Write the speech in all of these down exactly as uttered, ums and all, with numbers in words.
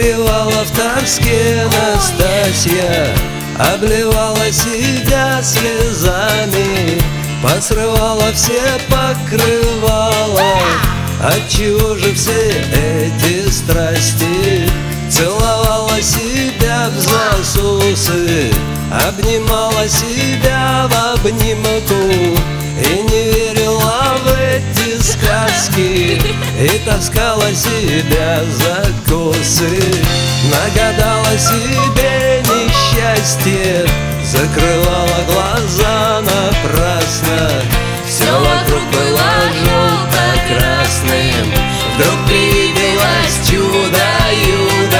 горевала в тоске Настасья, обливала себя слезами, посрывала все покрывала. Отчего же все эти страсти? Целовала себя в засосы, обнимала себя в обнимку и не верила в эти сказки, и таскала себя за косы. Нагадала себе несчастье, закрывала глаза напрасно. Все вокруг было желто-красным, вдруг привиделось чудо-юдо.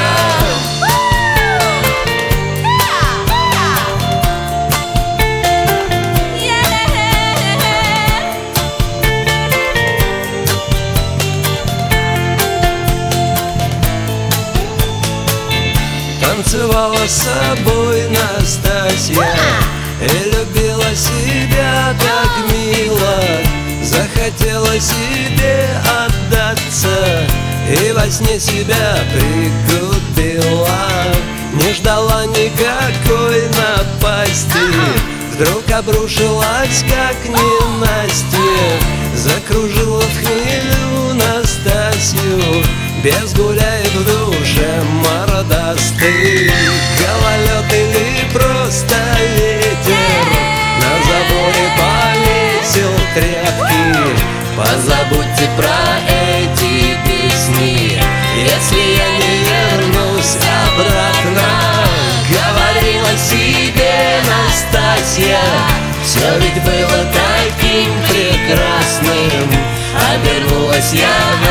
Танцевала с собой Настасья и любила себя так мило. Захотела себе отдаться и во сне себя прикупила. Не ждала никакой напасти, вдруг обрушилась как ненастье. Закружила в хмелю Настасью, без гуляет в душе мордастый. Гололед или просто ветер на заборе повесил тряпки. Позабудьте про эти песни, если я не вернусь обратно. Говорила себе Настасья, все ведь было таким прекрасным. Обернулась я